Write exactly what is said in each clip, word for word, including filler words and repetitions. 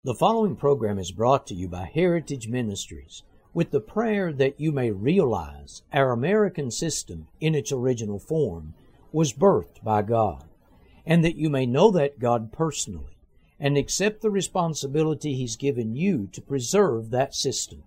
The following program is brought to you by Heritage Ministries with the prayer that you may realize our American system in its original form was birthed by God, and that you may know that God personally and accept the responsibility He's given you to preserve that system.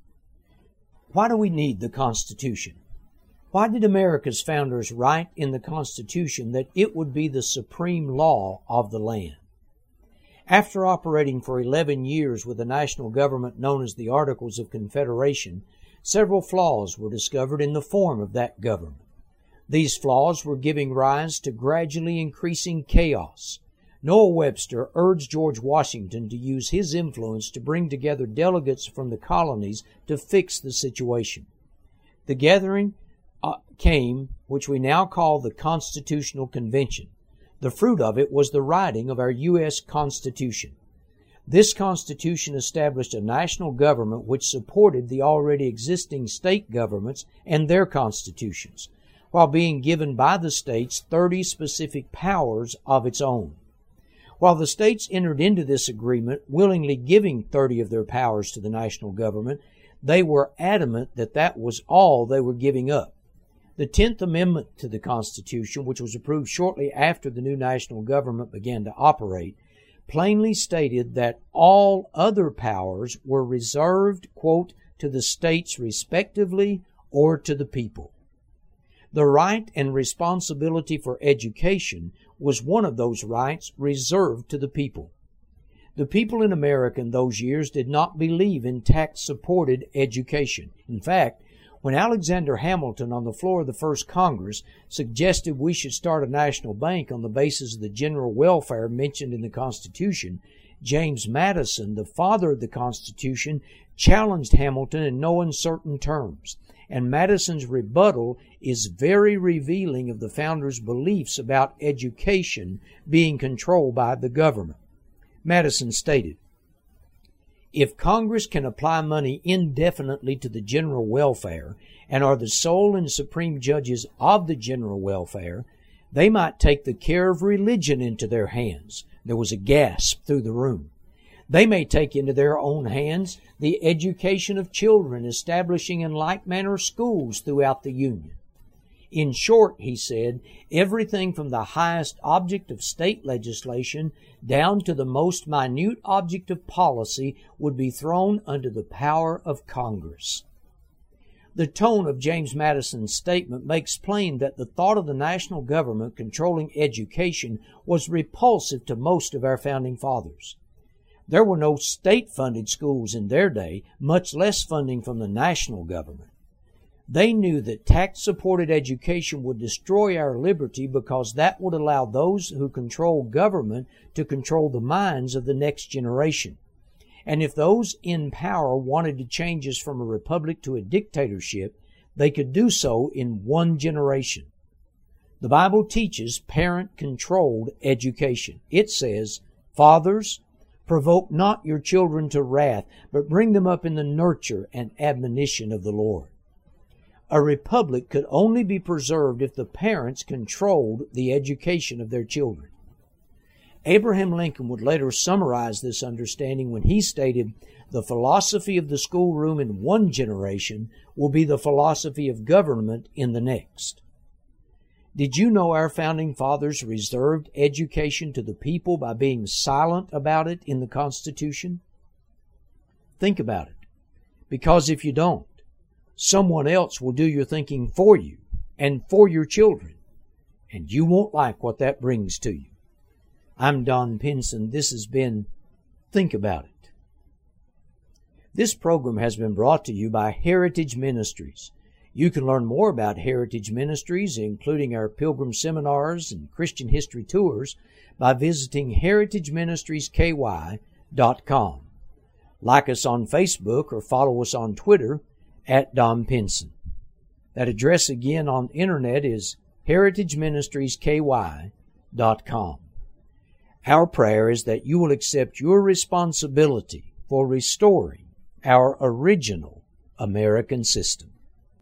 Why do we need the Constitution? Why did America's founders write in the Constitution that it would be the supreme law of the land? After operating for eleven years with a national government known as the Articles of Confederation, several flaws were discovered in the form of that government. These flaws were giving rise to gradually increasing chaos. Noah Webster urged George Washington to use his influence to bring together delegates from the colonies to fix the situation. The gathering uh, came, which we now call the Constitutional Convention. The fruit of it was the writing of our U S Constitution. This Constitution established a national government which supported the already existing state governments and their constitutions, while being given by the states thirty specific powers of its own. While the states entered into this agreement, willingly giving thirty of their powers to the national government, they were adamant that that was all they were giving up. The tenth Amendment to the Constitution, which was approved shortly after the new national government began to operate, plainly stated that all other powers were reserved, quote, to the states respectively or to the people. The right and responsibility for education was one of those rights reserved to the people. The people in America in those years did not believe in tax-supported education. In fact, when Alexander Hamilton, on the floor of the first Congress, suggested we should start a national bank on the basis of the general welfare mentioned in the Constitution, James Madison, the father of the Constitution, challenged Hamilton in no uncertain terms. And Madison's rebuttal is very revealing of the founders' beliefs about education being controlled by the government. Madison stated, "If Congress can apply money indefinitely to the general welfare and are the sole and supreme judges of the general welfare, they might take the care of religion into their hands." There was a gasp through the room. "They may take into their own hands the education of children, establishing in like manner schools throughout the Union. In short," he said, "everything from the highest object of state legislation down to the most minute object of policy would be thrown under the power of Congress." The tone of James Madison's statement makes plain that the thought of the national government controlling education was repulsive to most of our founding fathers. There were no state-funded schools in their day, much less funding from the national government. They knew that tax-supported education would destroy our liberty because that would allow those who control government to control the minds of the next generation. And if those in power wanted to change us from a republic to a dictatorship, they could do so in one generation. The Bible teaches parent-controlled education. It says, "Fathers, provoke not your children to wrath, but bring them up in the nurture and admonition of the Lord." A republic could only be preserved if the parents controlled the education of their children. Abraham Lincoln would later summarize this understanding when he stated, "The philosophy of the schoolroom in one generation will be the philosophy of government in the next." Did you know our founding fathers reserved education to the people by being silent about it in the Constitution? Think about it, because if you don't, someone else will do your thinking for you and for your children, and you won't like what that brings to you. I'm Don Pinson. This has been Think About It. This program has been brought to you by Heritage Ministries. You can learn more about Heritage Ministries, including our pilgrim seminars and Christian history tours, by visiting heritage ministries k y dot com. Like us on Facebook or follow us on Twitter at Don Pinson. That address again on the internet is heritage ministries k y dot com. Our prayer is that you will accept your responsibility for restoring our original American system.